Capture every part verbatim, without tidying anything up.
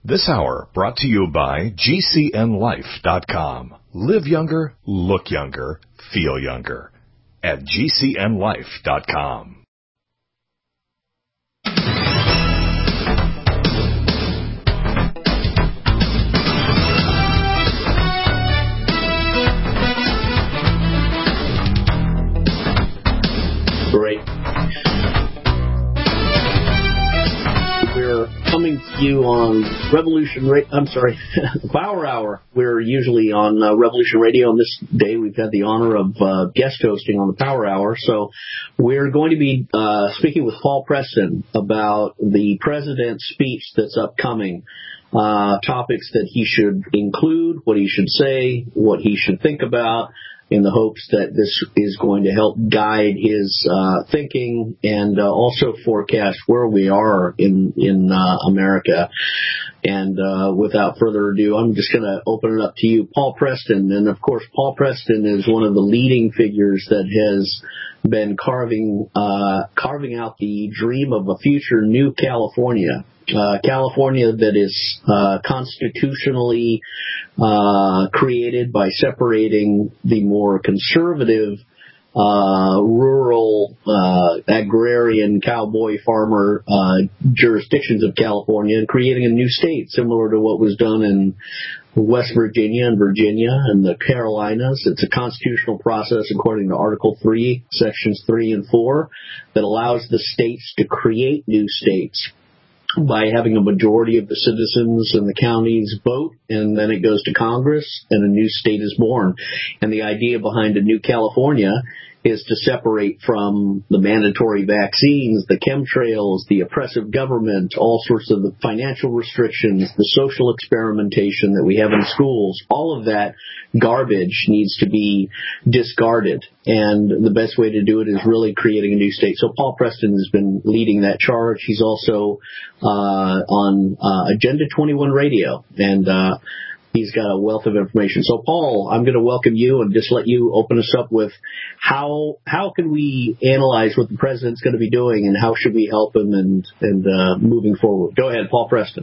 This hour brought to you by G C N life dot com. Live younger, look younger, feel younger at G C N life dot com. Great. We're coming to you on Revolution Radio. I'm sorry, the Power Hour. We're usually on uh, Revolution Radio. On this day, we've had the honor of uh, guest hosting on the Power Hour. So we're going to be uh, speaking with Paul Preston about the president's speech that's upcoming. Uh, topics that he should include, what he should say, what he should think about, in the hopes that this is going to help guide his uh, thinking and uh, also forecast where we are in in uh, America. And uh, without further ado, I'm just going to open it up to you, Paul Preston. And of course, Paul Preston is one of the leading figures that has been carving uh, carving out the dream of a future new California. Uh, California that is uh, constitutionally uh, created by separating the more conservative uh, rural uh, agrarian cowboy farmer uh, jurisdictions of California and creating a new state similar to what was done in West Virginia and Virginia and the Carolinas. It's a constitutional process according to Article three, Sections three and four, that allows the states to create new states by having a majority of the citizens in the counties vote, and then it goes to Congress, and a new state is born. And the idea behind a new California is to separate from the mandatory vaccines, the chemtrails, the oppressive government, all sorts of the financial restrictions, the social experimentation that we have in schools. All of that garbage needs to be discarded. And the best way to do it is really creating a new state. So Paul Preston has been leading that charge. He's also uh, on uh, Agenda twenty-one Radio, and uh, he's got a wealth of information. So, Paul, I'm going to welcome you and just let you open us up with how how can we analyze what the president's going to be doing and how should we help him and, and uh, moving forward. Go ahead, Paul Preston.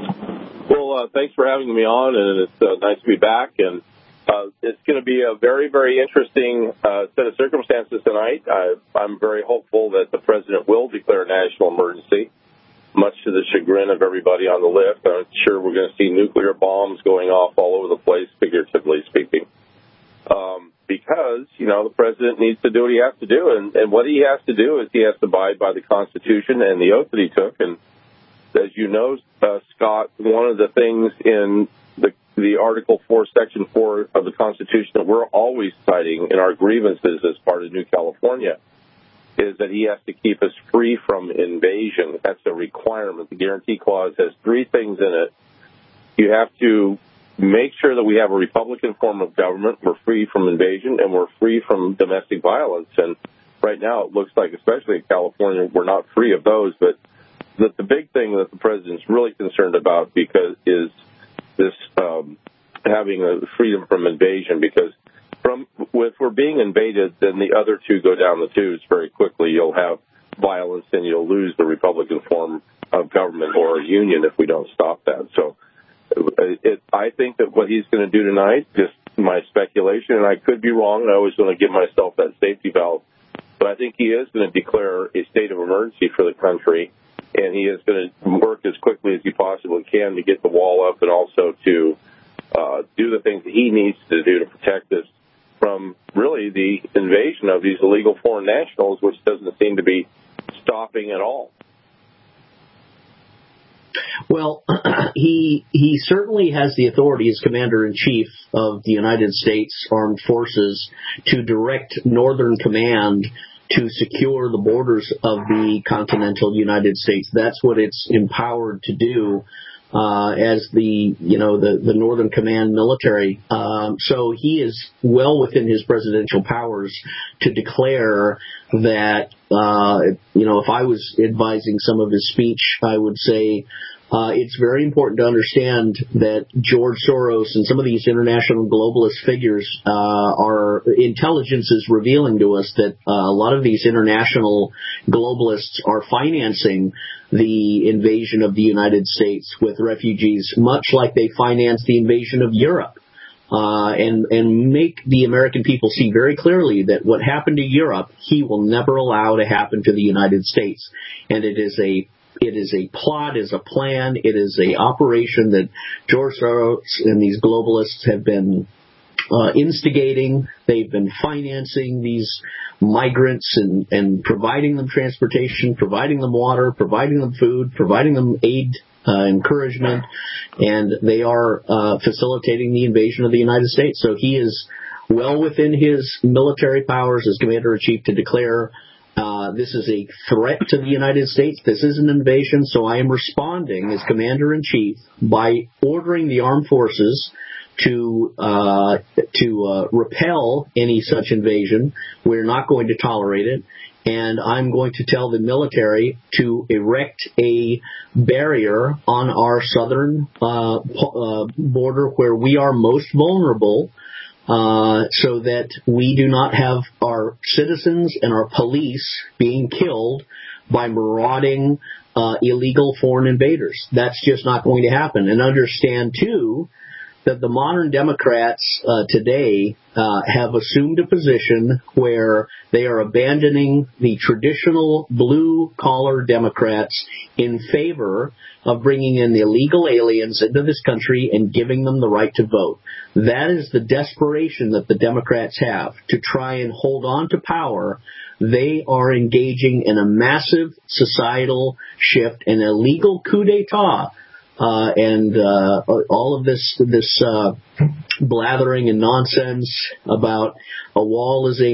Well, uh, thanks for having me on, and it's uh, nice to be back. And uh, it's going to be a very, very interesting uh, set of circumstances tonight. I, I'm very hopeful that the president will declare a national emergency, much to the chagrin of everybody on the list. I'm sure we're going to see nuclear bombs going off all over the place, figuratively speaking, um, because, you know, the president needs to do what he has to do. And, and what he has to do is he has to abide by the Constitution and the oath that he took. And as you know, uh, Scott, one of the things in the, the Article four, Section four of the Constitution that we're always citing in our grievances as part of New California is that he has to keep us free from invasion. That's a requirement. The Guarantee Clause has three things in it. You have to make sure that we have a Republican form of government, we're free from invasion, and we're free from domestic violence. And right now it looks like, especially in California, we're not free of those. But the, the big thing that the president's really concerned about because is this um, having a freedom from invasion, because From, if we're being invaded, then the other two go down the tubes very quickly. You'll have violence and you'll lose the Republican form of government or a union if we don't stop that. So it, it, I think that what he's going to do tonight, just my speculation, and I could be wrong, I always want to give myself that safety valve, but I think he is going to declare a state of emergency for the country, and he is going to work as quickly as he possibly can to get the wall up and also to uh, do the things that he needs to do to protect us from really the invasion of these illegal foreign nationals, which doesn't seem to be stopping at all. Well, he he certainly has the authority as Commander-in-Chief of the United States Armed Forces to direct Northern Command to secure the borders of the continental United States. That's what it's empowered to do. Uh, as the, you know, the, the Northern Command military. Um, so he is well within his presidential powers to declare that, uh, you know, if I was advising some of his speech, I would say, Uh, it's very important to understand that George Soros and some of these international globalist figures, uh, are, intelligence is revealing to us that uh, a lot of these international globalists are financing the invasion of the United States with refugees, much like they financed the invasion of Europe. Uh, and, and make the American people see very clearly that what happened to Europe, he will never allow to happen to the United States. And it is a It is a plot, is a plan, it is a operation that George Soros and these globalists have been uh, instigating. They've been financing these migrants and, and providing them transportation, providing them water, providing them food, providing them aid, uh, encouragement, and they are uh, facilitating the invasion of the United States. So he is well within his military powers as Commander-in-Chief to declare Uh, this is a threat to the United States. This is an invasion, so I am responding as Commander-in-Chief by ordering the armed forces to uh, to uh, repel any such invasion. We're not going to tolerate it, and I'm going to tell the military to erect a barrier on our southern uh, uh, border where we are most vulnerable, Uh, so that we do not have our citizens and our police being killed by marauding uh, illegal foreign invaders. That's just not going to happen. And understand, too, that the modern Democrats uh, today uh, have assumed a position where they are abandoning the traditional blue-collar Democrats in favor of bringing in the illegal aliens into this country and giving them the right to vote. That is the desperation that the Democrats have to try and hold on to power. They are engaging in a massive societal shift, an illegal coup d'etat. Uh, and uh, all of this this uh, blathering and nonsense about a wall is a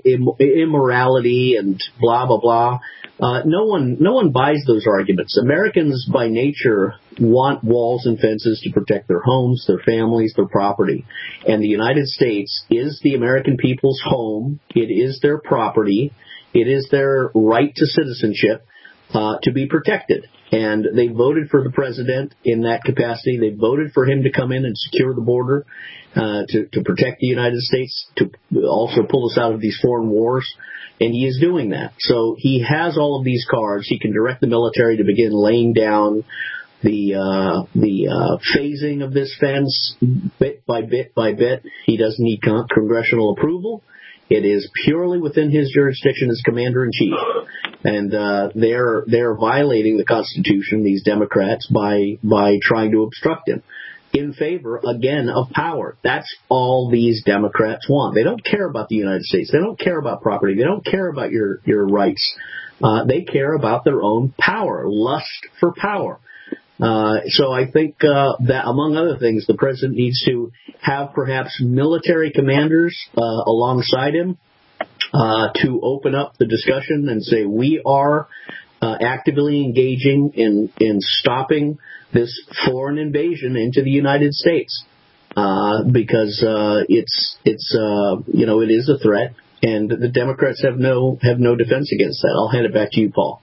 immorality and blah blah blah. Uh, no one no one buys those arguments. Americans by nature want walls and fences to protect their homes, their families, their property. And the United States is the American people's home. It is their property. It is their right to citizenship uh, to be protected. And they voted for the president in that capacity. They voted for him to come in and secure the border, uh, to, to protect the United States, to also pull us out of these foreign wars. And he is doing that. So he has all of these cards. He can direct the military to begin laying down the uh, the uh, phasing of this fence bit by bit by bit. He doesn't need con- congressional approval. It is purely within his jurisdiction as Commander-in-Chief. And uh, they're they're violating the Constitution, these Democrats, by by trying to obstruct him in favor, again, of power. That's all these Democrats want. They don't care about the United States. They don't care about property. They don't care about your, your rights. Uh, they care about their own power, lust for power. Uh, so I think uh, that, among other things, the president needs to have perhaps military commanders uh, alongside him uh, to open up the discussion and say we are uh, actively engaging in, in stopping this foreign invasion into the United States uh, because uh, it's it's uh, you know it is a threat, and the Democrats have no have no defense against that. I'll hand it back to you, Paul.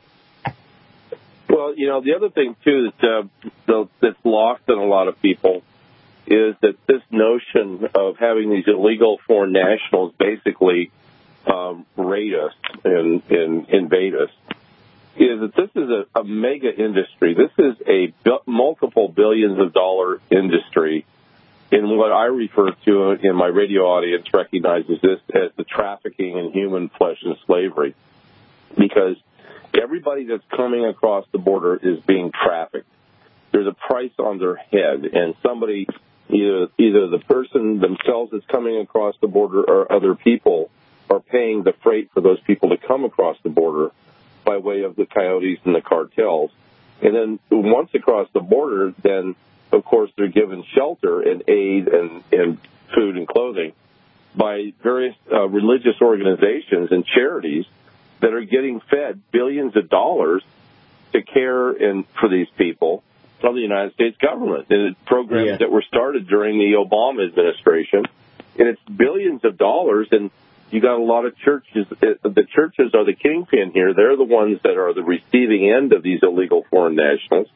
Well, you know, the other thing, too, that, uh, that's lost on a lot of people is that this notion of having these illegal foreign nationals basically um, raid us and, and invade us is that this is a, a mega industry. This is a bi- multiple billions of dollar industry. And what I refer to in my radio audience recognizes this as the trafficking in human flesh and slavery, because everybody that's coming across the border is being trafficked. There's a price on their head, and somebody, either, either the person themselves that's coming across the border or other people, are paying the freight for those people to come across the border by way of the coyotes and the cartels. And then once across the border, then, of course, they're given shelter and aid and, and food and clothing by various uh, religious organizations and charities that are getting fed billions of dollars to care and for these people from the United States government. And programs yeah. that were started during the Obama administration. And it's billions of dollars, and you got a lot of churches. The churches are the kingpin here. They're the ones that are the receiving end of these illegal foreign nationals.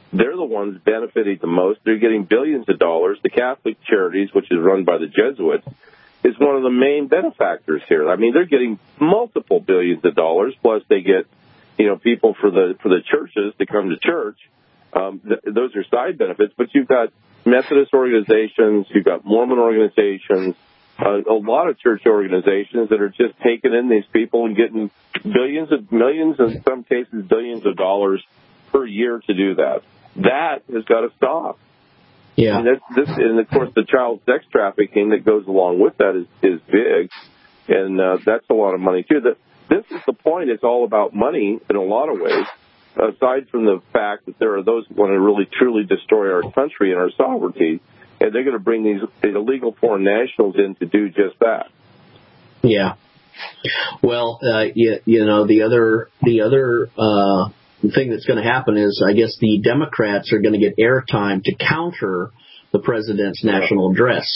they're the ones benefiting the most. They're getting billions of dollars. The Catholic Charities, which is run by the Jesuits, is one of the main benefactors here. I mean, they're getting multiple billions of dollars, plus they get, you know, people for the for the churches to come to church. Um, th- those are side benefits, but you've got Methodist organizations, you've got Mormon organizations, uh, a lot of church organizations that are just taking in these people and getting billions of millions, in some cases billions of dollars per year to do that. That has got to stop. Yeah. And, that's, this, and of course, the child sex trafficking that goes along with that is, is big, and uh, that's a lot of money too. The, this is the point. It's all about money in a lot of ways. Aside from the fact that there are those who want to really truly destroy our country and our sovereignty, and they're going to bring these illegal foreign nationals in to do just that. Yeah. Well, uh, you, you know, the other the other uh, thing that's going to happen is, I guess, the Democrats are going to get airtime to counter the president's national address.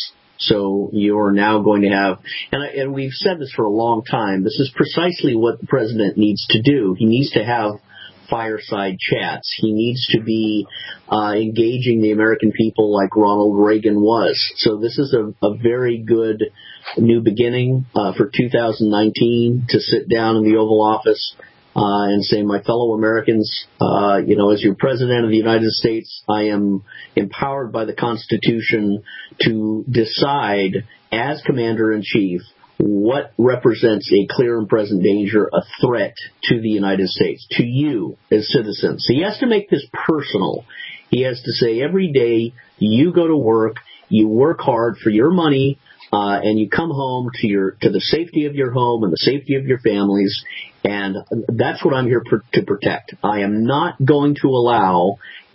So you're now going to have, and, I, and we've said this for a long time, this is precisely what the president needs to do. He needs to have fireside chats. He needs to be uh, engaging the American people like Ronald Reagan was. So this is a, a very good new beginning uh, for two thousand nineteen to sit down in the Oval Office uh, and say, my fellow Americans, uh, you know, as your president of the United States, I am empowered by the Constitution to decide as commander-in-chief what represents a clear and present danger, a threat to the United States, to you as citizens. So he has to make this personal. He has to say every day you go to work, you work hard for your money, uh, and you come home to your to the safety of your home and the safety of your families, and that's what I'm here for, to protect. I am not going to allow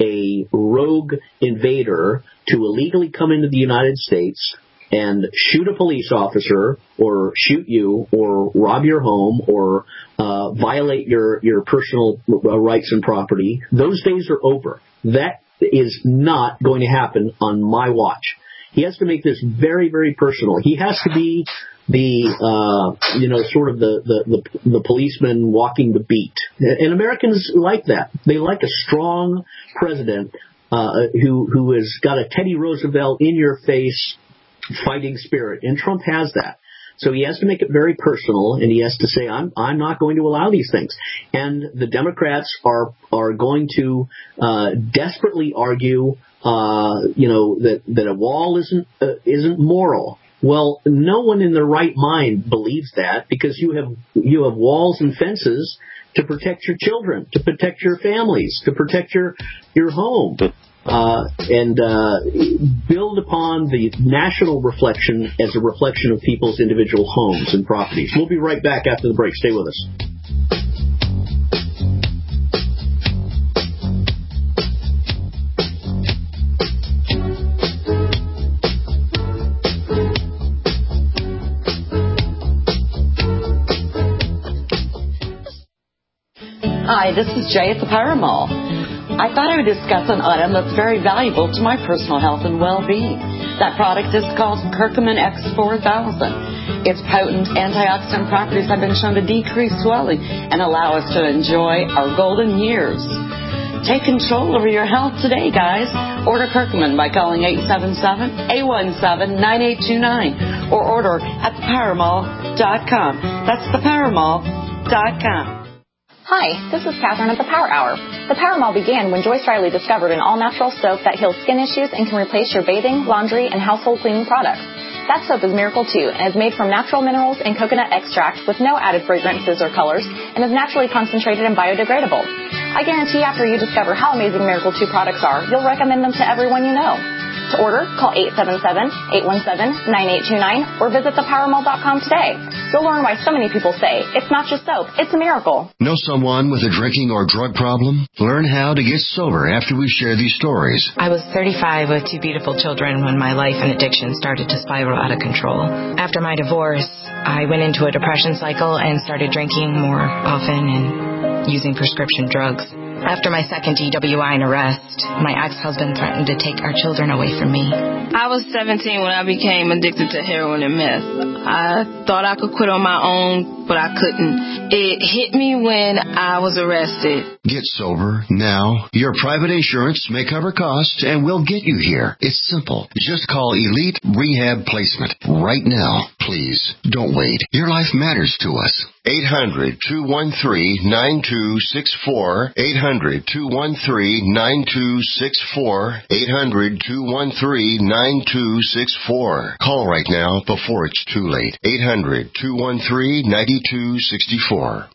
a rogue invader to illegally come into the United States and shoot a police officer or shoot you or rob your home or uh, violate your, your personal rights and property. Those days are over. That is not going to happen on my watch. He has to make this very, very personal. He has to be the, uh, you know, sort of the, the, the, the policeman walking the beat. And Americans like that. They like a strong president uh, who who has got a Teddy Roosevelt in-your-face fighting spirit, and Trump has that. So he has to make it very personal, and he has to say, I'm I'm not going to allow these things. And the Democrats are are going to uh, desperately argue, uh, you know, that, that a wall isn't uh, isn't moral. Well, no one in their right mind believes that, because you have you have walls and fences to protect your children, to protect your families, to protect your your home. Uh, and uh, build upon the national reflection as a reflection of people's individual homes and properties. We'll be right back after the break. Stay with us. Hi, this is Jay at the Power Mall. I thought I would discuss an item that's very valuable to my personal health and well-being. That product is called Curcumin X four thousand. Its potent antioxidant properties have been shown to decrease swelling and allow us to enjoy our golden years. Take control over your health today, guys. Order Curcumin by calling eight seven seven, eight one seven, nine eight two nine or order at the power mall dot com. That's the power mall dot com. Hi, this is Catherine at the Power Hour. The Power Mall began when Joyce Riley discovered an all-natural soap that heals skin issues and can replace your bathing, laundry, and household cleaning products. That soap is Miracle two and is made from natural minerals and coconut extract with no added fragrances or colors and is naturally concentrated and biodegradable. I guarantee after you discover how amazing Miracle two products are, you'll recommend them to everyone you know. To order, call eight seven seven, eight one seven, nine eight two nine or visit the power mall dot com today. You'll learn why so many people say, it's not just soap, it's a miracle. Know someone with a drinking or drug problem? Learn how to get sober after we share these stories. I was thirty-five with two beautiful children when my life and addiction started to spiral out of control. After my divorce, I went into a depression cycle and started drinking more often and using prescription drugs. After my second D W I and arrest, my ex-husband threatened to take our children away from me. I was seventeen when I became addicted to heroin and meth. I thought I could quit on my own, but I couldn't. It hit me when I was arrested. Get sober now. Your private insurance may cover costs and will get you here. It's simple. Just call Elite Rehab Placement right now. Please, don't wait. Your life matters to us. eight hundred, two one three, nine two six four. eight hundred, two one three, nine two six four. eight hundred, two one three, nine two six four. Call right now before it's too late. eight hundred, two one three, nine two six four.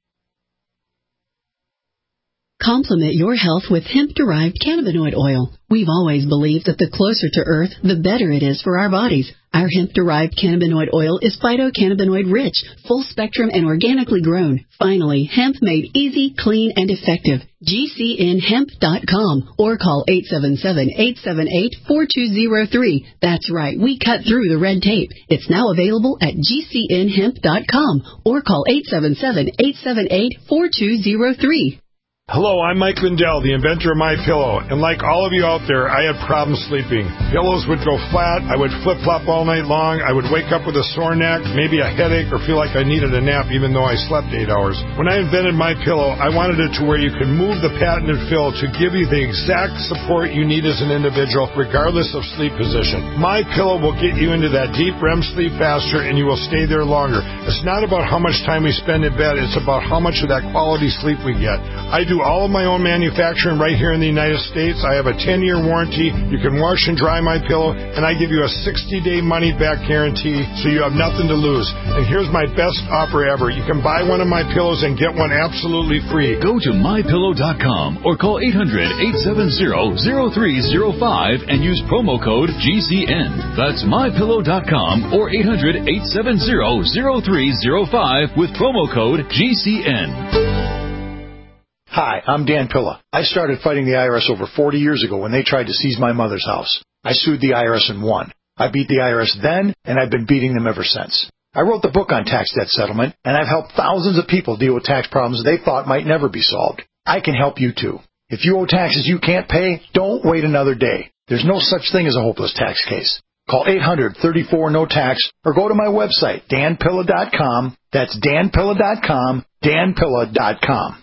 Complement your health with hemp-derived cannabinoid oil. We've always believed that the closer to Earth, the better it is for our bodies. Our hemp-derived cannabinoid oil is phytocannabinoid-rich, full-spectrum, and organically grown. Finally, hemp made easy, clean, and effective. G C N hemp dot com or call eight seven seven, eight seven eight, four two zero three. That's right, we cut through the red tape. It's now available at G C N hemp dot com or call eight seven seven, eight seven eight, four two zero three. Hello, I'm Mike Lindell, the inventor of MyPillow, and like all of you out there, I had problems sleeping. Pillows would go flat, I would flip-flop all night long, I would wake up with a sore neck, maybe a headache, or feel like I needed a nap even though I slept eight hours. When I invented MyPillow, I wanted it to where you could move the patented fill to give you the exact support you need as an individual, regardless of sleep position. MyPillow will get you into that deep R E M sleep faster, and you will stay there longer. It's not about how much time we spend in bed, it's about how much of that quality sleep we get. I do all of my own manufacturing right here in the United States. I have a ten-year warranty. You can wash and dry my pillow, and I give you a sixty-day money-back guarantee, so you have nothing to lose. And here's my best offer ever. You can buy one of my pillows and get one absolutely free. Go to my pillow dot com or call eight hundred, eight seven zero, zero three zero five and use promo code G C N. That's my pillow dot com or eight hundred, eight seven zero, zero three zero five with promo code G C N. Hi, I'm Dan Pilla. I started fighting the I R S over forty years ago when they tried to seize my mother's house. I sued the I R S and won. I beat the I R S then, and I've been beating them ever since. I wrote the book on tax debt settlement, and I've helped thousands of people deal with tax problems they thought might never be solved. I can help you too. If you owe taxes you can't pay, don't wait another day. There's no such thing as a hopeless tax case. Call eight hundred, thirty-four, no tax or go to my website, dan pilla dot com. That's dan pilla dot com, dan pilla dot com.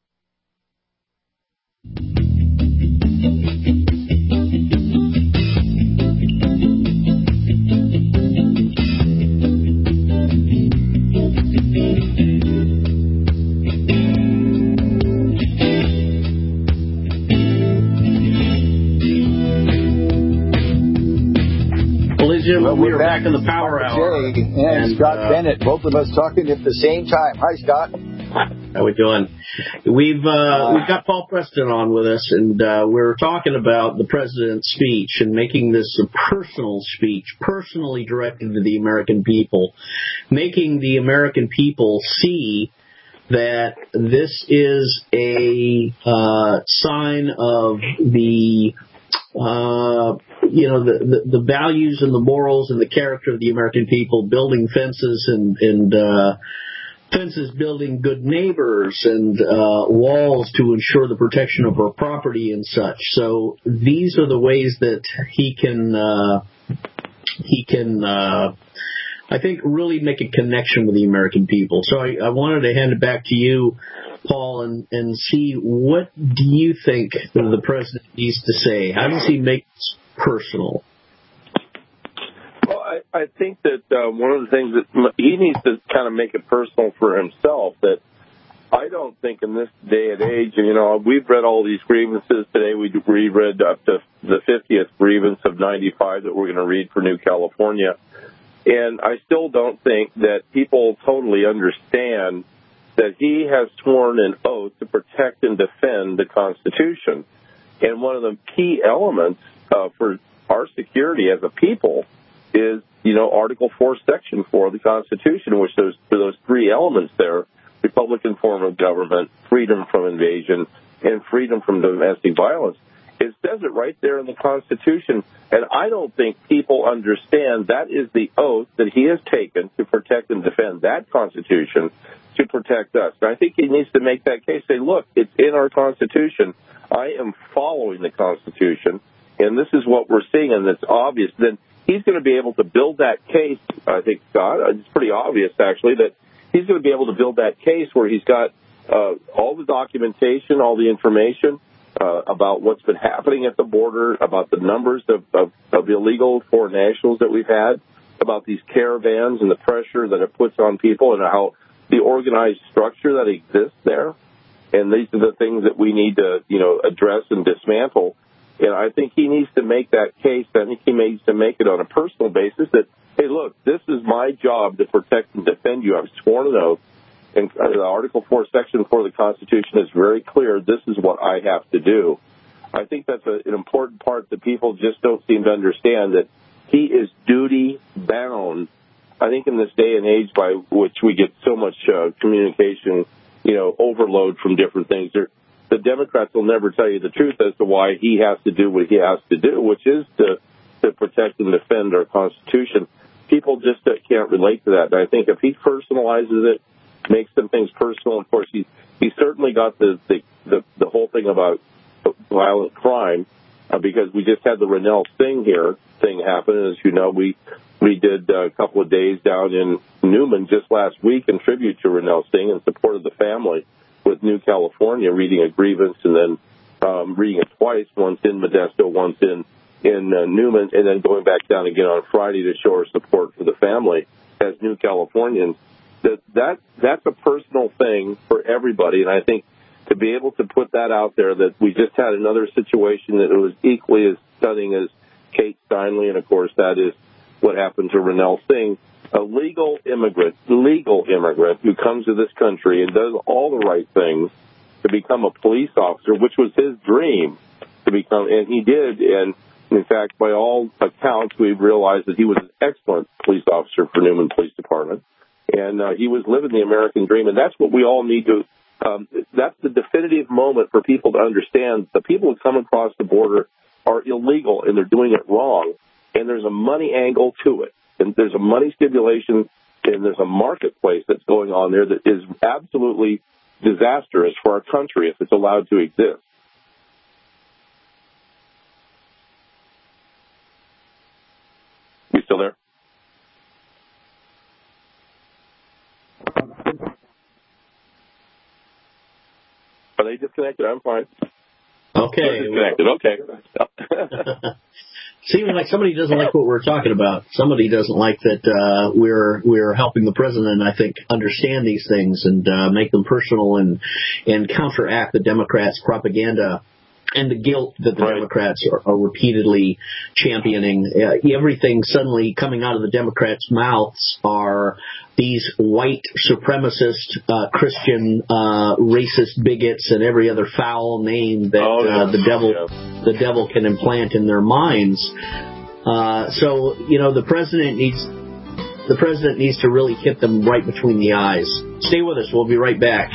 Well, we are back in the Power Hour. Jay and, and Scott uh, Bennett, both of us talking at the same time. Hi, Scott. How we doing? We've uh, we've got Paul Preston on with us, and uh, we're talking about the president's speech and making this a personal speech, personally directed to the American people, making the American people see that this is a uh, sign of the uh, you know the, the the values and the morals and the character of the American people, building fences and and uh, fences, building good neighbors and uh, walls to ensure the protection of our property and such. So these are the ways that he can uh, he can uh, I think really make a connection with the American people. So I, I wanted to hand it back to you, Paul, and, and see what do you think the president needs to say? How does he make this personal? Well, I, I think that uh, one of the things that he needs to kind of make it personal for himself, that I don't think in this day and age, and, you know, we've read all these grievances today. We reread up to the fiftieth grievance of ninety-five that we're going to read for New California. And I still don't think that people totally understand that he has sworn an oath to protect and defend the Constitution. And one of the key elements uh, for our security as a people is, you know, Article four, Section four of the Constitution, which there's those three elements there: Republican form of government, freedom from invasion, and freedom from domestic violence. It says it right there in the Constitution, and I don't think people understand that is the oath that he has taken to protect and defend that Constitution, to protect us. And I think he needs to make that case, say, look, it's in our Constitution. I am following the Constitution, and this is what we're seeing, and it's obvious. Then he's going to be able to build that case, I think, Scott. It's pretty obvious, actually, that he's going to be able to build that case where he's got uh, all the documentation, all the information uh, about what's been happening at the border, about the numbers of, of, of illegal foreign nationals that we've had, about these caravans and the pressure that it puts on people and how the organized structure that exists there. And these are the things that we need to, you know, address and dismantle. And I think he needs to make that case. I think he needs to make it on a personal basis that, hey, look, this is my job to protect and defend you. I've sworn an oath. And uh, Article four, Section four of the Constitution is very clear. This is what I have to do. I think that's a, an important part that people just don't seem to understand, that he is duty-bound. I think in this day and age by which we get so much uh, communication, you know, overload from different things, They're, the Democrats will never tell you the truth as to why he has to do what he has to do, which is to, to protect and defend our Constitution. People just uh, can't relate to that. And I think if he personalizes it, makes some things personal, of course, he, he certainly got the, the, the, the whole thing about violent crime, uh, because we just had the Ronell Sting here thing happen. And as you know, we we did uh, a couple of days down in Newman just last week in tribute to Ronell Sting in support of the family with New California, reading a grievance and then um, reading it twice, once in Modesto, once in, in uh, Newman, and then going back down again on Friday to show our support for the family as New Californians. That, that That's a personal thing for everybody, and I think to be able to put that out there, that we just had another situation that was equally as stunning as Kate Steinle, and of course that is what happened to Ronell Sting, a legal immigrant, legal immigrant who comes to this country and does all the right things to become a police officer, which was his dream to become, and he did. And in fact, by all accounts, we've realized that he was an excellent police officer for Newman Police Department, and uh, he was living the American dream, and that's what we all need to. Um, that's the definitive moment for people to understand. The people who come across the border are illegal and they're doing it wrong, and there's a money angle to it, and there's a money stipulation, and there's a marketplace that's going on there that is absolutely disastrous for our country if it's allowed to exist. You still there? Are they disconnected? I'm fine. Okay. Disconnected. Okay. Seems like somebody doesn't like what we're talking about. Somebody doesn't like that uh, we're we're helping the president, I think, understand these things and uh, make them personal and and counteract the Democrats' propaganda and the guilt that the right. Democrats are, are repeatedly championing. Uh, everything suddenly coming out of the Democrats' mouths are these white supremacist, uh, Christian, uh, racist bigots and every other foul name that oh, yeah. uh, the devil yeah. the devil can implant in their minds. Uh, so, you know, the president needs the president needs to really hit them right between the eyes. Stay with us. We'll be right back.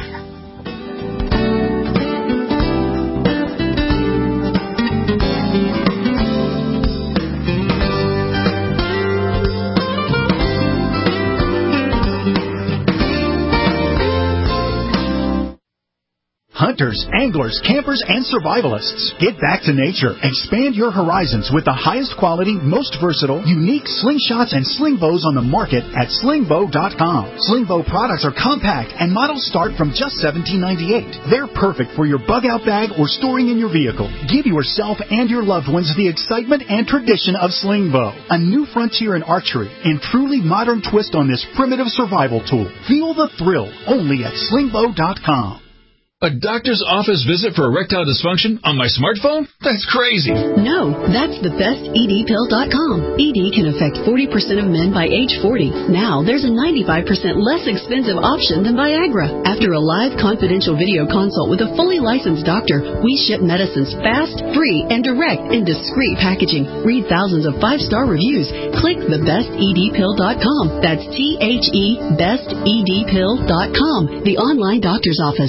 Hunters, anglers, campers, and survivalists. Get back to nature. Expand your horizons with the highest quality, most versatile, unique slingshots and sling bows on the market at sling bow dot com. Sling bow products are compact and models start from just seventeen ninety-eight. They're perfect for your bug-out bag or storing in your vehicle. Give yourself and your loved ones the excitement and tradition of sling bow. A new frontier in archery and truly modern twist on this primitive survival tool. Feel the thrill only at sling bow dot com. A doctor's office visit for erectile dysfunction on my smartphone? That's crazy. No, that's the best E D pill dot com. E D can affect forty percent of men by age forty. Now, there's a ninety-five percent less expensive option than Viagra. After a live confidential video consult with a fully licensed doctor, we ship medicines fast, free, and direct in discreet packaging. Read thousands of five-star reviews. Click the best E D pill dot com. That's T H E best E D pill dot com, the online doctor's office.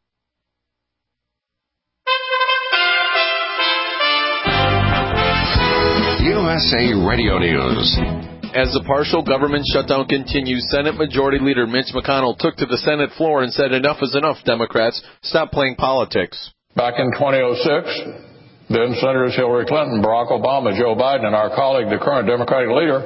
U S A Radio News. As the partial government shutdown continues, Senate Majority Leader Mitch McConnell took to the Senate floor and said enough is enough, Democrats. Stop playing politics. Back in twenty oh six, then Senators Hillary Clinton, Barack Obama, Joe Biden, and our colleague, the current Democratic leader,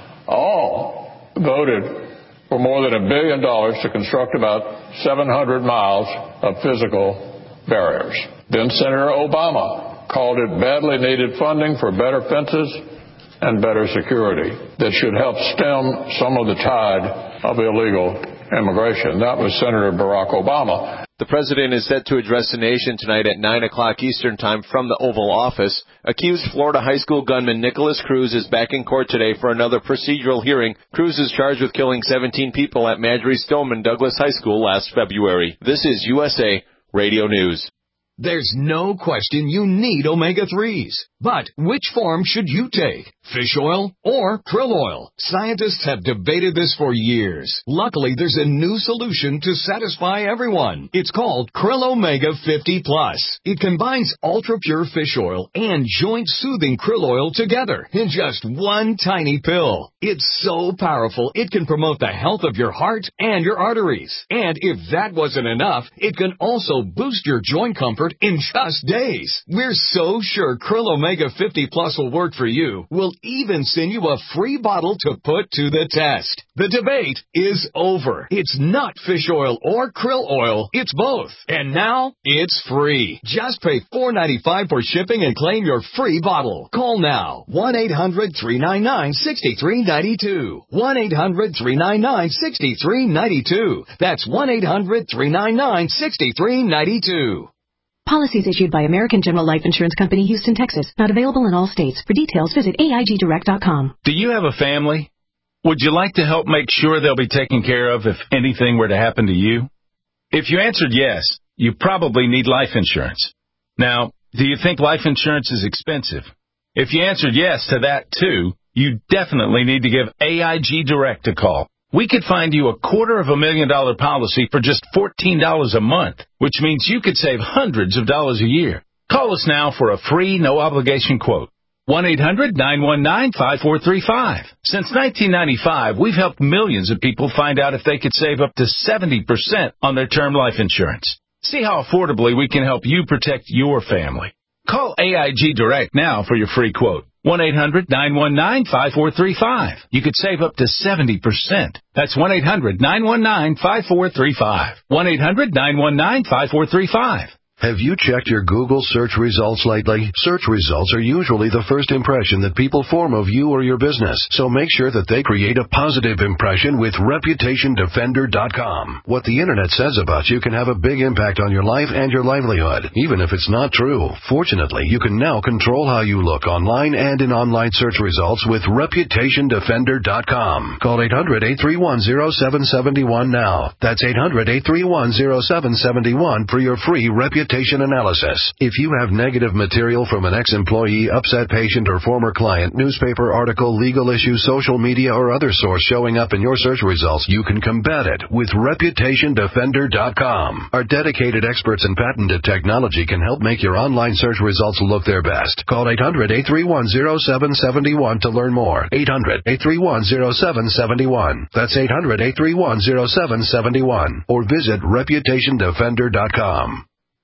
all voted for more than a billion dollars to construct about seven hundred miles of physical barriers. Then Senator Obama called it badly needed funding for better fences and better security that should help stem some of the tide of illegal immigration. That was Senator Barack Obama. The president is set to address the nation tonight at nine o'clock Eastern Time from the Oval Office. Accused Florida high school gunman Nicholas Cruz is back in court today for another procedural hearing. Cruz is charged with killing seventeen people at Marjory Stoneman Douglas High School last February. This is U S A Radio News. There's no question you need omega threes. But which form should you take? Fish oil or krill oil? Scientists have debated this for years. Luckily, there's a new solution to satisfy everyone. It's called Krill Omega fifty plus. It combines ultra-pure fish oil and joint-soothing krill oil together in just one tiny pill. It's so powerful, it can promote the health of your heart and your arteries. And if that wasn't enough, it can also boost your joint comfort in just days. We're so sure Krill Omega fifty plus will work for you. We'll even send you a free bottle to put to the test. The debate is over. It's not fish oil or krill oil. It's both. And now it's free. Just pay four dollars and ninety-five cents for shipping and claim your free bottle. Call now. one eight hundred three nine nine six three nine two. one eight hundred three nine nine six three nine two. That's one eight hundred three nine nine six three nine two. Policies issued by American General Life Insurance Company, Houston, Texas. Not available in all states. For details, visit A I G direct dot com. Do you have a family? Would you like to help make sure they'll be taken care of if anything were to happen to you? If you answered yes, you probably need life insurance. Now, do you think life insurance is expensive? If you answered yes to that too, you definitely need to give A I G Direct a call. We could find you a quarter of a million dollar policy for just fourteen dollars a month, which means you could save hundreds of dollars a year. Call us now for a free, no-obligation quote. one eight hundred nine one nine five four three five. Since nineteen ninety-five, we've helped millions of people find out if they could save up to seventy percent on their term life insurance. See how affordably we can help you protect your family. Call A I G Direct now for your free quote. one eight hundred nine one nine five four three five. You could save up to seventy percent. That's one eight hundred nine one nine five four three five. one eight hundred nine one nine five four three five. Have you checked your Google search results lately? Search results are usually the first impression that people form of you or your business, so make sure that they create a positive impression with reputation defender dot com. What the internet says about you can have a big impact on your life and your livelihood, even if it's not true. Fortunately, you can now control how you look online and in online search results with reputation defender dot com. Call eight hundred eight three one zero seven seven one now. That's eight hundred eight three one zero seven seven one for your free reputation analysis. If you have negative material from an ex-employee, upset patient, or former client, newspaper article, legal issue, social media, or other source showing up in your search results, you can combat it with reputation defender dot com. Our dedicated experts in patented technology can help make your online search results look their best. Call eight hundred eight three one zero seven seven one to learn more. eight hundred eight three one zero seven seven one. That's eight hundred eight three one zero seven seven one. Or visit reputation defender dot com.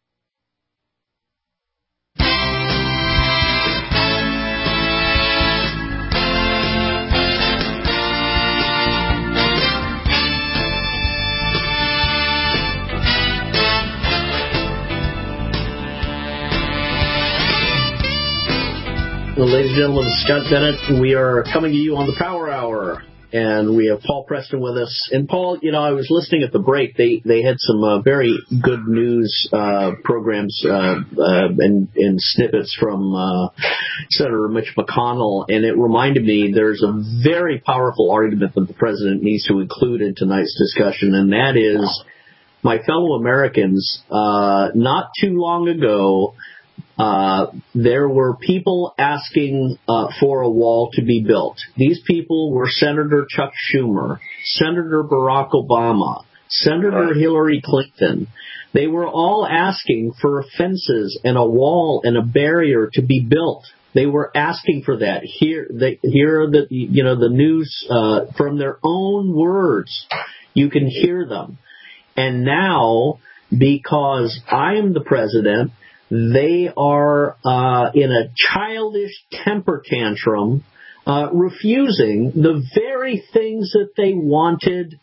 Well, ladies and gentlemen, this is Scott Bennett. We are coming to you on the Power Hour, and we have Paul Preston with us. And Paul, you know, I was listening at the break. They they had some uh, very good news uh, programs uh, uh, and, and snippets from uh, Senator Mitch McConnell, and it reminded me there's a very powerful argument that the president needs to include in tonight's discussion, and that is, my fellow Americans, uh, not too long ago, Uh, there were people asking uh, for a wall to be built. These people were Senator Chuck Schumer, Senator Barack Obama, Senator Hillary Clinton. They were all asking for fences and a wall and a barrier to be built. They were asking for that. Here, they, here are the you know the news uh, from their own words. You can hear them. And now, because I am the president, they are uh, in a childish temper tantrum, uh, refusing the very things that they wanted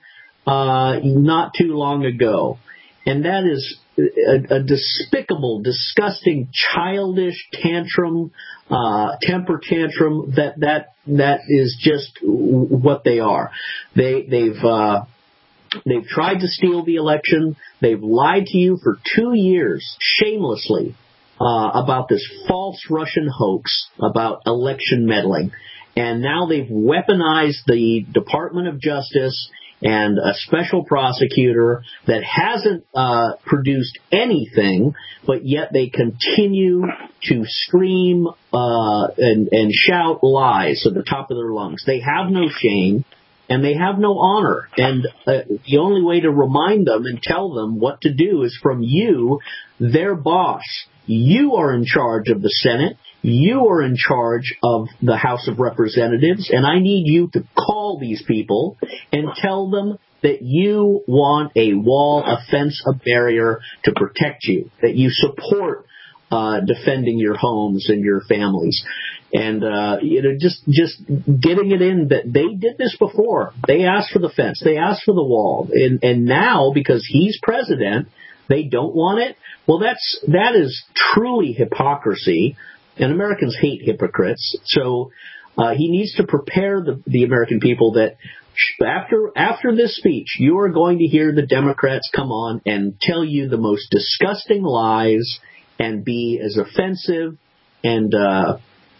uh, not too long ago. And that is a, a despicable, disgusting, childish tantrum, uh, temper tantrum. That that that is just what they are. They they've uh, they've tried to steal the election. They've lied to you for two years, shamelessly, uh, about this false Russian hoax about election meddling, and now they've weaponized the Department of Justice and a special prosecutor that hasn't uh, produced anything, but yet they continue to scream uh, and, and shout lies at the top of their lungs. They have no shame, and they have no honor. And uh, the only way to remind them and tell them what to do is from you, their boss. You are in charge of the Senate. You are in charge of the House of Representatives, and I need you to call these people and tell them that you want a wall, a fence, a barrier to protect you, that you support uh, defending your homes and your families. And, uh, you know, just, just getting it in that they did this before. They asked for the fence. They asked for the wall. And, and now, because he's president, they don't want it. Well, that's, that is truly hypocrisy. And Americans hate hypocrites, so uh, he needs to prepare the, the American people that after after this speech, you are going to hear the Democrats come on and tell you the most disgusting lies and be as offensive and uh,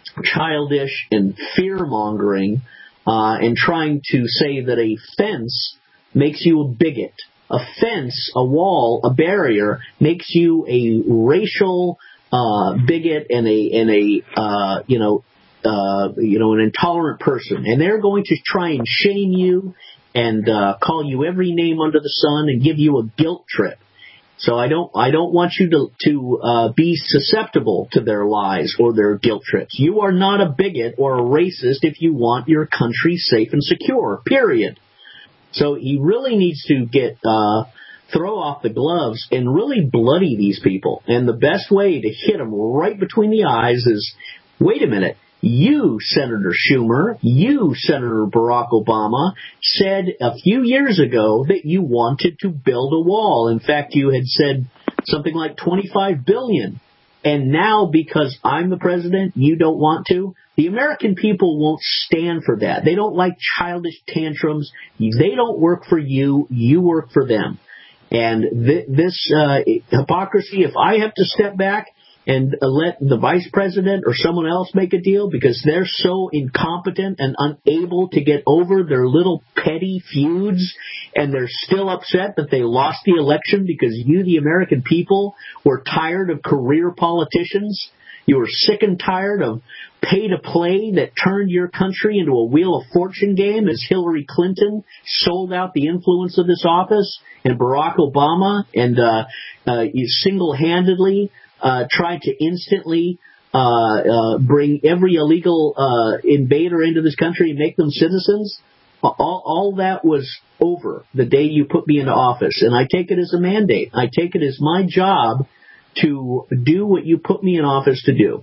childish and fear-mongering uh, and trying to say that a fence makes you a bigot. A fence, a wall, a barrier makes you a racial Uh, bigot and a and a uh, you know uh, you know an intolerant person, and they're going to try and shame you and uh, call you every name under the sun and give you a guilt trip. So I don't I don't want you to to uh, be susceptible to their lies or their guilt trips. You are not a bigot or a racist if you want your country safe and secure. Period. So he really needs to get. Uh, throw off the gloves and really bloody these people. And the best way to hit them right between the eyes is, wait a minute, you, Senator Schumer, you, Senator Barack Obama, said a few years ago that you wanted to build a wall. In fact, you had said something like twenty-five billion dollars. And now, because I'm the president, you don't want to? The American people won't stand for that. They don't like childish tantrums. They don't work for you. You work for them. And th- this uh, hypocrisy, if I have to step back and uh, let the vice president or someone else make a deal because they're so incompetent and unable to get over their little petty feuds, and they're still upset that they lost the election because you, the American people, were tired of career politicians. You were sick and tired of pay-to-play that turned your country into a Wheel of Fortune game as Hillary Clinton sold out the influence of this office, and Barack Obama and uh, uh, single-handedly uh, tried to instantly uh, uh, bring every illegal uh, invader into this country and make them citizens. All, all that was over the day you put me into office, and I take it as a mandate. I take it as my job to do what you put me in office to do.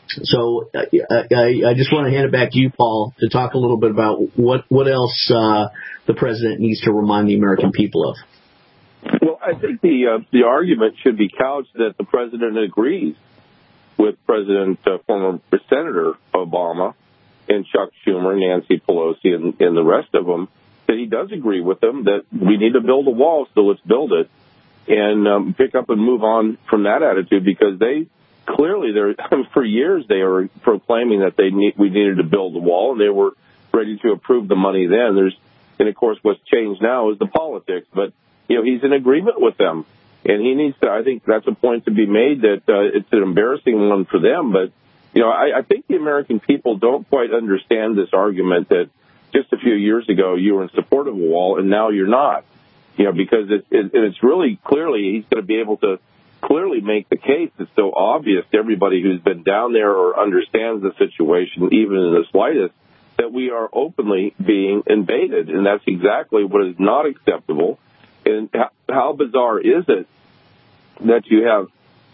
So uh, I, I just want to hand it back to you, Paul, to talk a little bit about what, what else uh, the president needs to remind the American people of. Well, I think the uh, the argument should be couched that the president agrees with President, uh, former Senator Obama and Chuck Schumer, Nancy Pelosi, and, and the rest of them, that he does agree with them that we need to build a wall, so let's build it. And um, pick up and move on from that attitude, because they clearly, they're for years they were proclaiming that they need, we needed to build a wall, and they were ready to approve the money then. There's, and of course, what's changed now is the politics. But you know, he's in agreement with them, and he needs to. I think that's a point to be made that uh, it's an embarrassing one for them. But you know, I, I think the American people don't quite understand this argument that just a few years ago you were in support of a wall, and now you're not. You know, because it, it, it's really clearly he's going to be able to clearly make the case. It's so obvious to everybody who's been down there or understands the situation, even in the slightest, that we are openly being invaded. And that's exactly what is not acceptable. And how bizarre is it that you have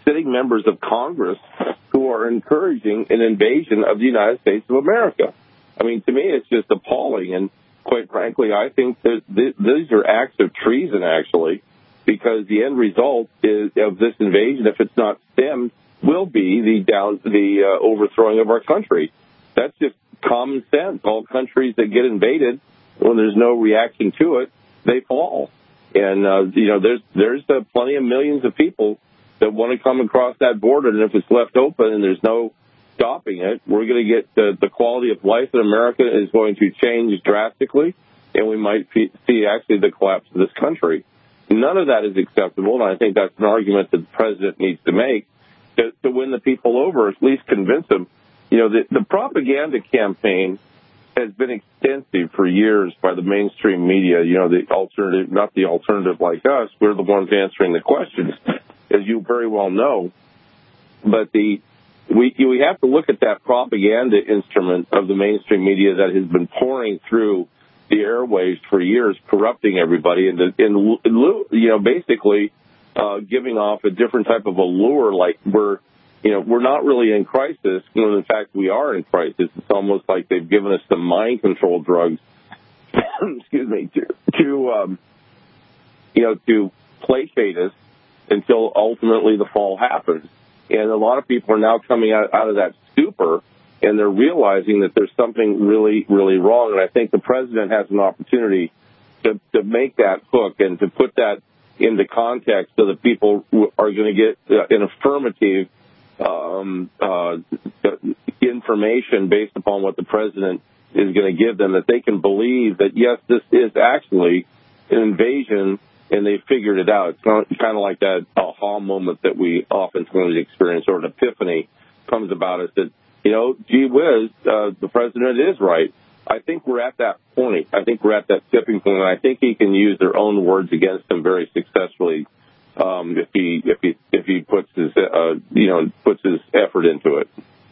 sitting members of Congress who are encouraging an invasion of the United States of America. I mean, to me, it's just appalling. And quite frankly, I think that th- these are acts of treason, actually, because the end result is of this invasion, if it's not stemmed, will be the down the uh, overthrowing of our country. That's just common sense. All countries that get invaded, when there's no reaction to it, they fall. And, uh, you know, there's there's uh, plenty of millions of people that want to come across that border, and if it's left open and there's no stopping it, we're going to get the, the quality of life in America is going to change drastically, and we might see actually the collapse of this country. None of that is acceptable, and I think that's an argument that the president needs to make to, to win the people over, at least convince them. You know, the, the propaganda campaign has been extensive for years by the mainstream media. You know, the alternative, not the alternative like us. We're the ones answering the questions, as you very well know. But the we we have to look at that propaganda instrument of the mainstream media that has been pouring through the airwaves for years, corrupting everybody, and, and you know, basically uh, giving off a different type of allure, like we're, you know, we're not really in crisis, when in fact we are in crisis. It's almost like they've given us some mind control drugs, excuse me, to, to um, you know, to placate us until ultimately the fall happens. And a lot of people are now coming out, out of that stupor, and they're realizing that there's something really, really wrong. And I think the president has an opportunity to, to make that hook and to put that into context so that people are going to get uh, an affirmative um, uh, information based upon what the president is going to give them, that they can believe that, yes, this is actually an invasion, and they figured it out. It's kind of like that aha moment that we oftentimes experience, or an epiphany comes about us that, you know, gee whiz, uh, the president is right. I think we're at that point. I think we're at that tipping point, and I think he can use their own words against him very successfully um, if he if he if he puts his uh, you know puts his effort into it.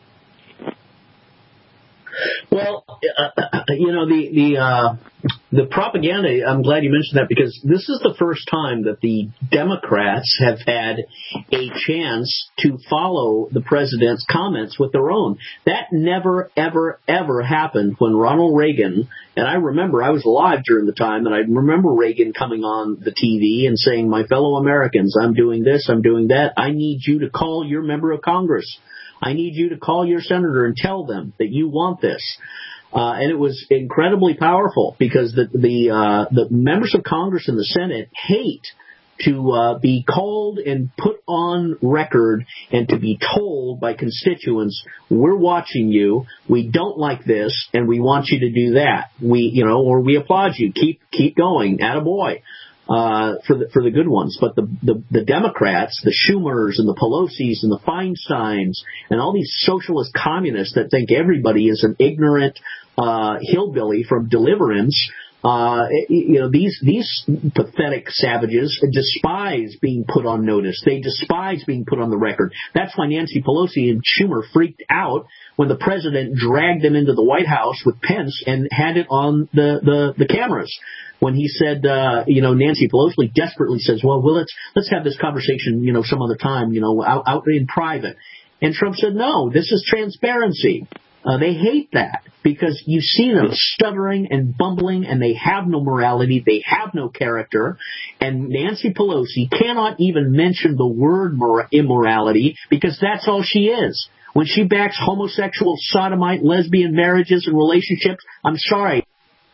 Well, uh, you know, the the uh, the propaganda, I'm glad you mentioned that, because this is the first time that the Democrats have had a chance to follow the president's comments with their own. That never, ever, ever happened when Ronald Reagan, and I remember I was alive during the time, and I remember Reagan coming on the T V and saying, my fellow Americans, I'm doing this, I'm doing that. I need you to call your member of Congress. I need you to call your senator and tell them that you want this. Uh, and it was incredibly powerful, because the the, uh, the members of Congress and the Senate hate to uh, be called and put on record and to be told by constituents, we're watching you, we don't like this, and we want you to do that. We, you know, or we applaud you. Keep keep going. Attaboy. Uh, for the, for the good ones. But the, the, the Democrats, the Schumers and the Pelosi's and the Feinsteins and all these socialist communists that think everybody is an ignorant, uh, hillbilly from Deliverance, uh, you know, these, these pathetic savages despise being put on notice. They despise being put on the record. That's why Nancy Pelosi and Schumer freaked out when the president dragged them into the White House with Pence and had it on the, the, the cameras. When he said, uh, you know, Nancy Pelosi desperately says, well, well, let's let's have this conversation, you know, some other time, you know, out, out in private. And Trump said, no, this is transparency. Uh, they hate that, because you see them stuttering and bumbling, and they have no morality, they have no character. And Nancy Pelosi cannot even mention the word mor- immorality, because that's all she is. When she backs homosexual, sodomite, lesbian marriages and relationships, I'm sorry.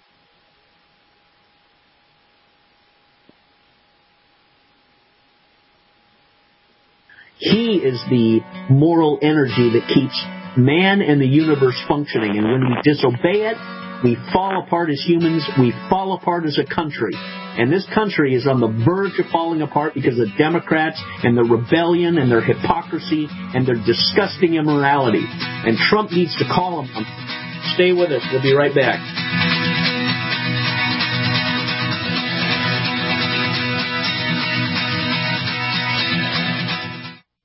He is the moral energy that keeps man and the universe functioning. And when we disobey it, we fall apart as humans. We fall apart as a country. And this country is on the verge of falling apart because of Democrats and their rebellion and their hypocrisy and their disgusting immorality. And Trump needs to call them. Stay with us. We'll be right back. Hey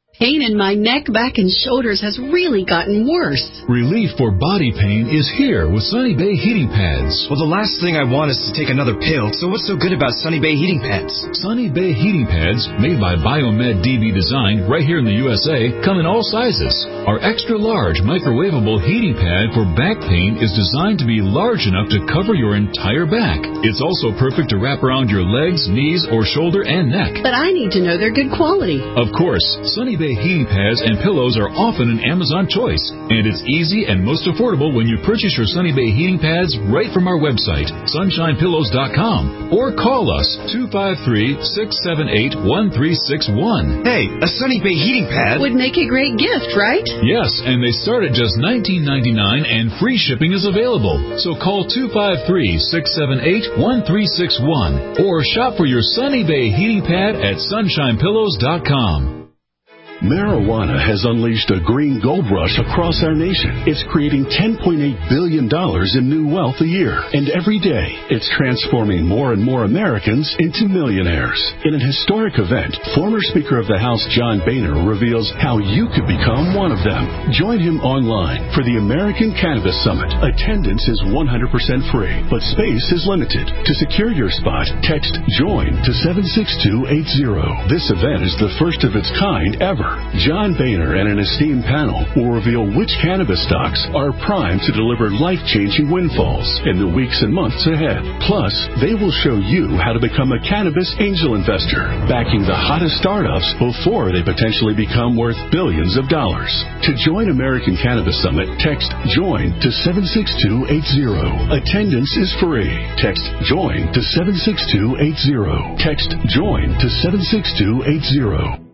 and my neck, back, and shoulders has really gotten worse. Relief for body pain is here with Sunny Bay heating pads. Well, the last thing I want is to take another pill, so what's so good about Sunny Bay heating pads? Sunny Bay heating pads, made by Biomed D B Design right here in the U S A, come in all sizes. Our extra large microwavable heating pad for back pain is designed to be large enough to cover your entire back. It's also perfect to wrap around your legs, knees, or shoulder and neck. But I need to know they're good quality. Of course, Sunny Bay heating pads and pillows are often an Amazon choice, and it's easy and most affordable when you purchase your Sunny Bay heating pads right from our website, sunshine pillows dot com, or call us two five three, six seven eight, one three six one. Hey, a Sunny Bay heating pad would make a great gift, right? Yes, and they start at just nineteen ninety-nine dollars and free shipping is available. So call two five three, six seven eight, one three six one or shop for your Sunny Bay heating pad at sunshine pillows dot com. Marijuana has unleashed a green gold rush across our nation. It's creating ten point eight billion dollars in new wealth a year. And every day, it's transforming more and more Americans into millionaires. In an historic event, former Speaker of the House John Boehner reveals how you could become one of them. Join him online for the American Cannabis Summit. Attendance is one hundred percent free, but space is limited. To secure your spot, text JOIN to seven six two eight zero. This event is the first of its kind ever. John Boehner and an esteemed panel will reveal which cannabis stocks are primed to deliver life-changing windfalls in the weeks and months ahead. Plus, they will show you how to become a cannabis angel investor, backing the hottest startups before they potentially become worth billions of dollars. To join American Cannabis Summit, text JOIN to seven six two eight zero. Attendance is free. Text JOIN to seven six two eight zero. Text JOIN to seven six two eight zero.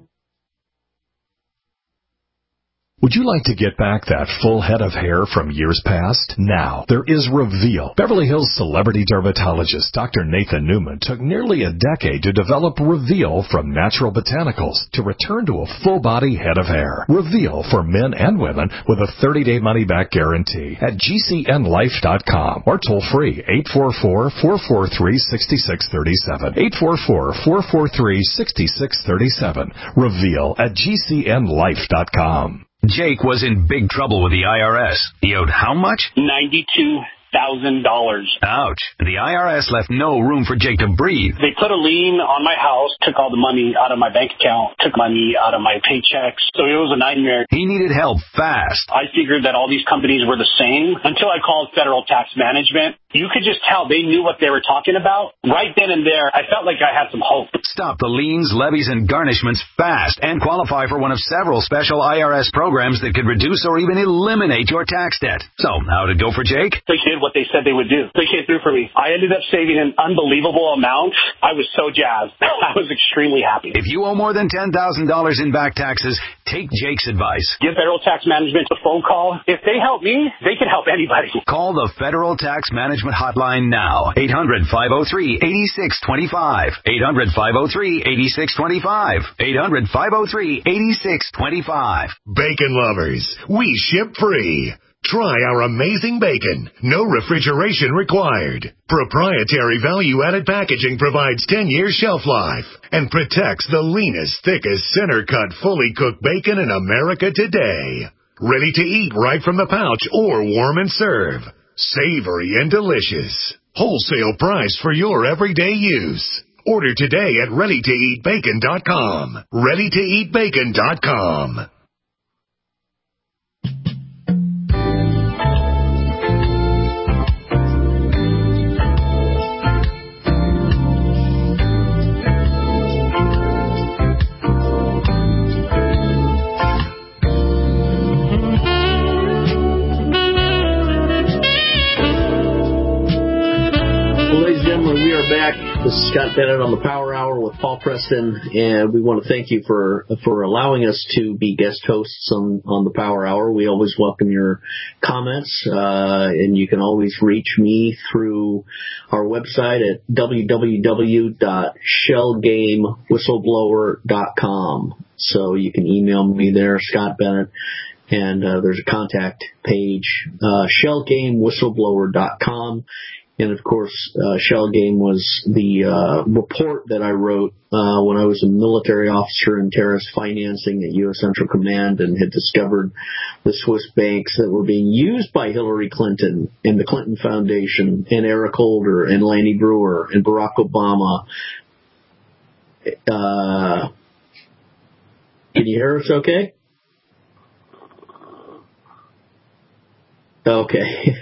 Would you like to get back that full head of hair from years past? Now, there is Reveal. Beverly Hills celebrity dermatologist Doctor Nathan Newman took nearly a decade to develop Reveal from natural botanicals to return to a full-body head of hair. Reveal for men and women with a thirty-day money-back guarantee at G C N life dot com or toll-free eight four four, four four three, six six three seven. eight four four, four four three, six six three seven. Reveal at G C N life dot com. Jake was in big trouble with the I R S. He owed how much? ninety-two thousand dollars. Ouch. The I R S left no room for Jake to breathe. They put a lien on my house, took all the money out of my bank account, took money out of my paychecks. So it was a nightmare. He needed help fast. I figured that all these companies were the same until I called Federal Tax Management. You could just tell they knew what they were talking about. Right then and there, I felt like I had some hope. Stop the liens, levies, and garnishments fast and qualify for one of several special I R S programs that could reduce or even eliminate your tax debt. So, how'd it go for Jake? They did what they said they would do. They came through for me. I ended up saving an unbelievable amount. I was so jazzed. I was extremely happy. If you owe more than ten thousand dollars in back taxes, take Jake's advice. Give Federal Tax Management a phone call. If they help me, they can help anybody. Call the Federal Tax Management Hotline now. eight hundred, five oh three, eight six two five. eight hundred, five oh three, eight six two five. eight hundred, five oh three, eight six two five. Bacon lovers, we ship free. Try our amazing bacon. No refrigeration required. Proprietary value-added packaging provides ten years shelf life and protects the leanest, thickest, center-cut, fully cooked bacon in America today. Ready to eat right from the pouch or warm and serve. Savory and delicious. Wholesale price for your everyday use. Order today at ready to eat bacon dot com. ready to eat bacon dot com. We are back. This is Scott Bennett on the Power Hour with Paul Preston, and we want to thank you for for allowing us to be guest hosts on, on the Power Hour. We always welcome your comments, uh, and you can always reach me through our website at w w w dot shell game whistleblower dot com. So you can email me there, Scott Bennett, and uh, there's a contact page, uh, shell game whistleblower dot com. And, of course, uh, shell game was the uh, report that I wrote uh, when I was a military officer in terrorist financing at U S Central Command and had discovered the Swiss banks that were being used by Hillary Clinton and the Clinton Foundation and Eric Holder and Lanny Brewer and Barack Obama. Uh, can you hear us okay? Okay.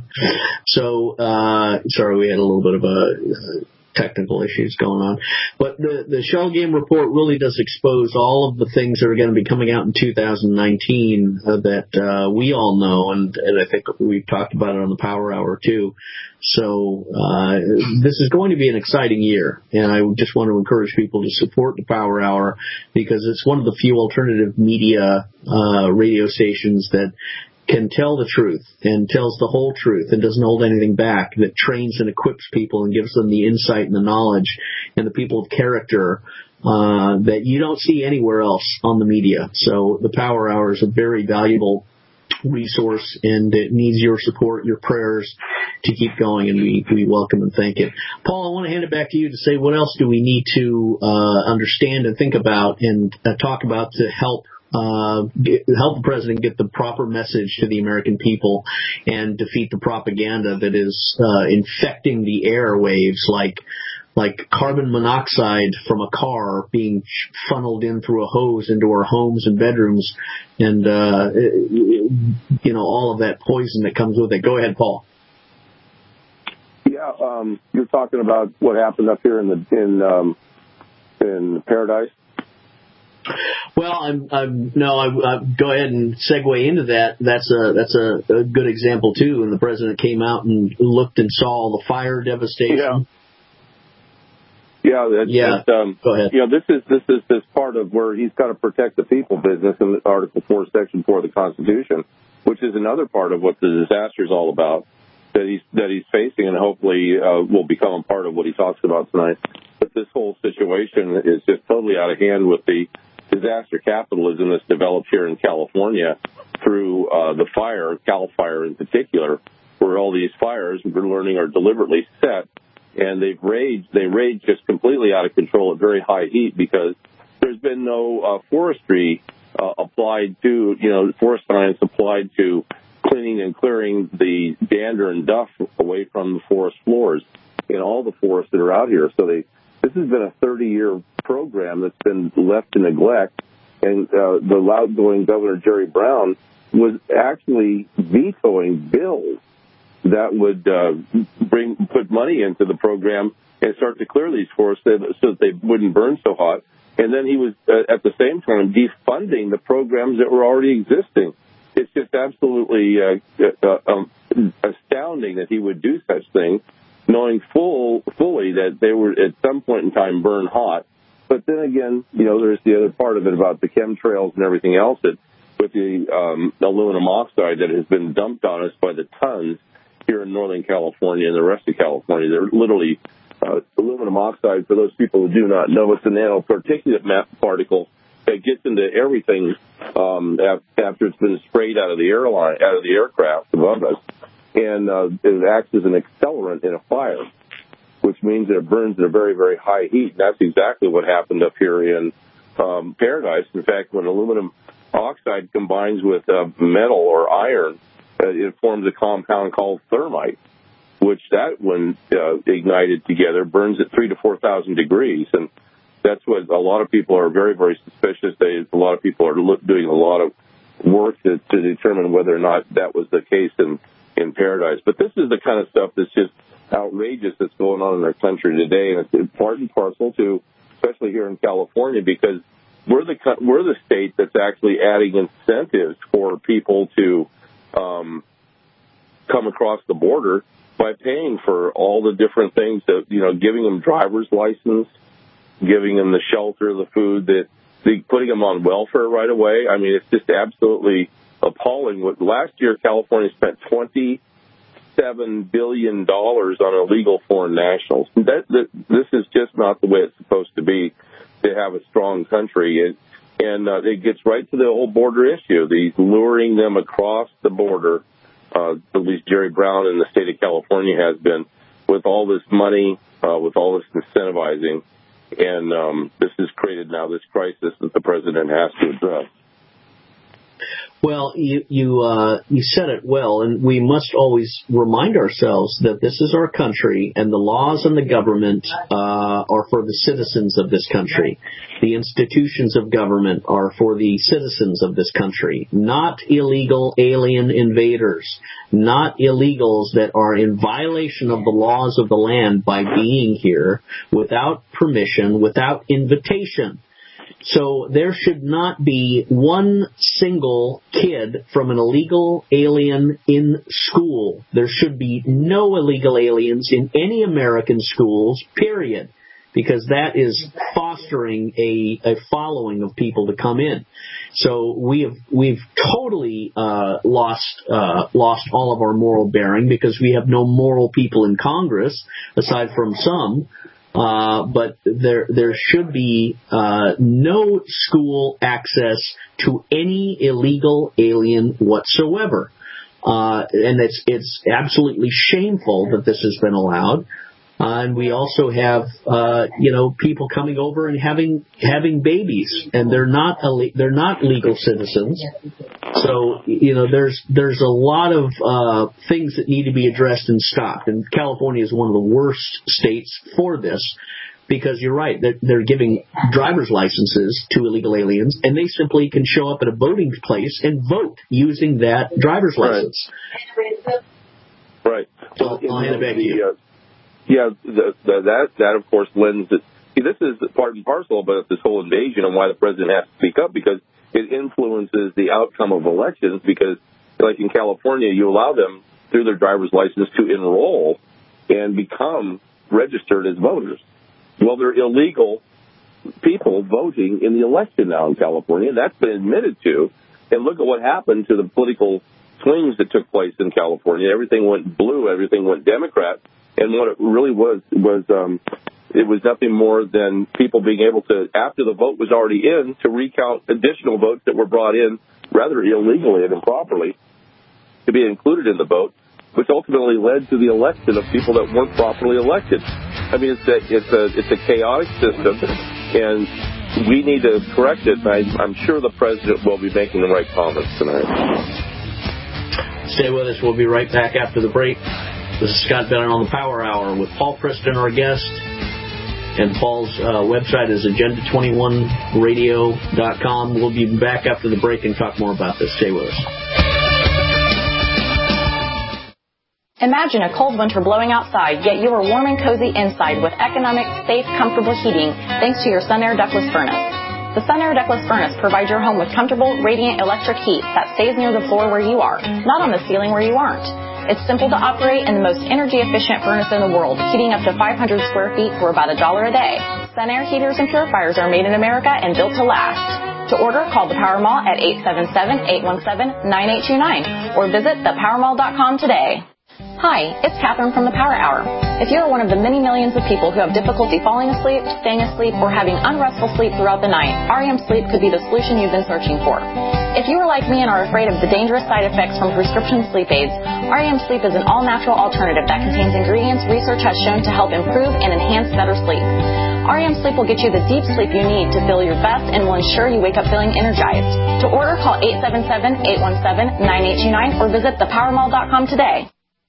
so, uh, sorry, we had a little bit of a, uh, technical issues going on. But the, the shell game report really does expose all of the things that are going to be coming out in two thousand nineteen uh, that uh, we all know, and, and I think we've talked about it on the Power Hour too. So uh, this is going to be an exciting year, and I just want to encourage people to support the Power Hour because it's one of the few alternative media uh, radio stations that can tell the truth and tells the whole truth and doesn't hold anything back, that trains and equips people and gives them the insight and the knowledge and the people of character uh, that you don't see anywhere else on the media. So the Power Hour is a very valuable resource, and it needs your support, your prayers to keep going, and we, we welcome and thank it. Paul, I want to hand it back to you to say what else do we need to uh, understand and think about and uh, talk about to help Uh, get, help the president get the proper message to the American people and defeat the propaganda that is uh, infecting the airwaves, like like carbon monoxide from a car being funneled in through a hose into our homes and bedrooms, and uh, you know, all of that poison that comes with it. Go ahead, Paul. Yeah, um, you're talking about what happened up here in the in um, in Paradise. Well, I'm, I'm no, I, I go ahead and segue into that. That's a that's a, a good example too. And the president came out and looked and saw all the fire devastation. Yeah, yeah, that's, yeah. That's, um, go ahead. You know, this is this is this part of where he's got to protect the people business in Article Four, Section Four of the Constitution, which is another part of what the disaster is all about that he's that he's facing, and hopefully uh, will become a part of what he talks about tonight. But this whole situation is just totally out of hand with the disaster capitalism that's developed here in California through uh, the fire, Cal Fire in particular, where all these fires we're learning are deliberately set, and they've raged. They rage just completely out of control at very high heat because there's been no uh, forestry uh, applied to, you know, forest science applied to cleaning and clearing the dander and duff away from the forest floors in all the forests that are out here. So they. This has been a thirty-year program that's been left to neglect, and uh, the outgoing Governor Jerry Brown was actually vetoing bills that would uh, bring put money into the program and start to clear these forests so that they wouldn't burn so hot. And then he was, uh, at the same time, defunding the programs that were already existing. It's just absolutely uh, uh, um, astounding that he would do such things, knowing full, fully that they were at some point in time burn hot. But then again, you know, there's the other part of it about the chemtrails and everything else that with the um, aluminum oxide that has been dumped on us by the tons here in Northern California and the rest of California. They're literally uh, aluminum oxide, for those people who do not know, it's a nanoparticulate particle that gets into everything um, after it's been sprayed out of the airline, out of the aircraft above us. And uh, it acts as an accelerant in a fire, which means that it burns at a very, very high heat. And that's exactly what happened up here in um, Paradise. In fact, when aluminum oxide combines with uh, metal or iron, uh, it forms a compound called thermite, which that, when uh, ignited together, burns at three to four thousand degrees. And that's what a lot of people are very, very suspicious. They, a lot of people are look, doing a lot of work to, to determine whether or not that was the case in in Paradise. But this is the kind of stuff that's just outrageous that's going on in our country today, and it's part and parcel to, especially here in California, because we're the we're the state that's actually adding incentives for people to um, come across the border by paying for all the different things that, you know, giving them driver's license, giving them the shelter, the food, that they, putting them on welfare right away. I mean, it's just absolutely appalling. What last year California spent twenty-seven billion dollars on illegal foreign nationals. That, that this is just not the way it's supposed to be, to have a strong country. It, and uh, it gets right to the whole border issue, the luring them across the border. Uh, at least Jerry Brown in the state of California has been with all this money, uh, with all this incentivizing, and um, this has created now this crisis that the president has to address. Well, you you uh, you said it well, and we must always remind ourselves that this is our country, and the laws and the government uh, are for the citizens of this country. The institutions of government are for the citizens of this country, not illegal alien invaders, not illegals that are in violation of the laws of the land by being here without permission, without invitation. So there should not be one single kid from an illegal alien in school. There should be no illegal aliens in any American schools, period, because that is fostering a, a following of people to come in. So we have we've totally uh, lost uh, lost all of our moral bearing because we have no moral people in Congress aside from some. Uh, but there there should be uh, no school access to any illegal alien whatsoever, uh, and it's it's absolutely shameful that this has been allowed. Uh, and we also have uh, you know people coming over and having having babies, and they're not they're not legal citizens. So you know there's there's a lot of uh, things that need to be addressed and stopped. And California is one of the worst states for this because you're right, they're, they're giving driver's licenses to illegal aliens, and they simply can show up at a voting place and vote using that driver's license. Right. So I'll hand it back to you. Yeah, the, the, that that of course lends it. See, this is part and parcel about this whole invasion and why the president has to speak up, because it influences the outcome of elections. Because, like in California, you allow them through their driver's license to enroll and become registered as voters. Well, they're illegal people voting in the election now in California. That's been admitted to. And look at what happened to the political swings that took place in California. Everything went blue. Everything went Democrat. And what it really was, was um, it was nothing more than people being able to, after the vote was already in, to recount additional votes that were brought in rather illegally and improperly to be included in the vote, which ultimately led to the election of people that weren't properly elected. I mean, it's a, it's a, it's a chaotic system, and we need to correct it. And I, I'm sure the president will be making the right comments tonight. Stay with us. We'll be right back after the break. This is Scott Bennett on the Power Hour with Paul Preston, our guest. And Paul's uh, website is agenda twenty-one radio dot com. We'll be back after the break and talk more about this. Stay with us. Imagine a cold winter blowing outside, yet you are warm and cozy inside with economic, safe, comfortable heating thanks to your Sunair ductless furnace. The Sunair ductless furnace provides your home with comfortable, radiant electric heat that stays near the floor where you are, not on the ceiling where you aren't. It's simple to operate and the most energy-efficient furnace in the world, heating up to five hundred square feet for about a dollar a day. Sunair heaters and purifiers are made in America and built to last. To order, call the Power Mall at eight seven seven, eight one seven, nine eight two nine or visit the power mall dot com today. Hi, it's Catherine from the Power Hour. If you are one of the many millions of people who have difficulty falling asleep, staying asleep, or having unrestful sleep throughout the night, R E M Sleep could be the solution you've been searching for. If you are like me and are afraid of the dangerous side effects from prescription sleep aids, R E M Sleep is an all-natural alternative that contains ingredients research has shown to help improve and enhance better sleep. R E M Sleep will get you the deep sleep you need to feel your best and will ensure you wake up feeling energized. To order, call eight seven seven, eight one seven, nine eight two nine or visit the power mall dot com today.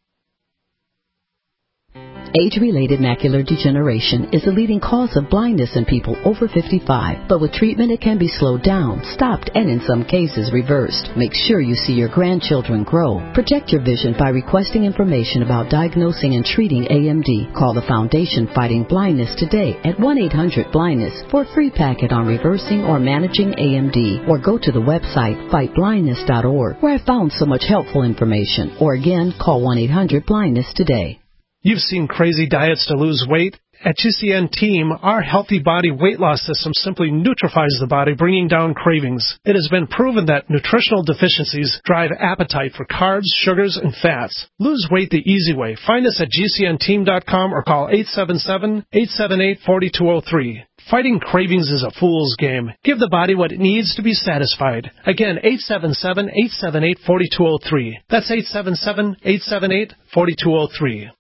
Age-related macular degeneration is the leading cause of blindness in people over fifty-five, but with treatment it can be slowed down, stopped, and in some cases reversed. Make sure you see your grandchildren grow. Protect your vision by requesting information about diagnosing and treating A M D. Call the Foundation Fighting Blindness today at one eight hundred blindness for a free packet on reversing or managing A M D, or go to the website fight blindness dot org where I found so much helpful information. Or again, call one eight hundred blindness today. You've seen crazy diets to lose weight. At G C N Team, our Healthy Body Weight Loss System simply neutralizes the body, bringing down cravings. It has been proven that nutritional deficiencies drive appetite for carbs, sugars, and fats. Lose weight the easy way. Find us at G C N team dot com or call eight seven seven, eight seven eight, four two zero three. Fighting cravings is a fool's game. Give the body what it needs to be satisfied. Again, eight seven seven, eight seven eight, four two zero three. That's eight seven seven, eight seven eight, four two zero three.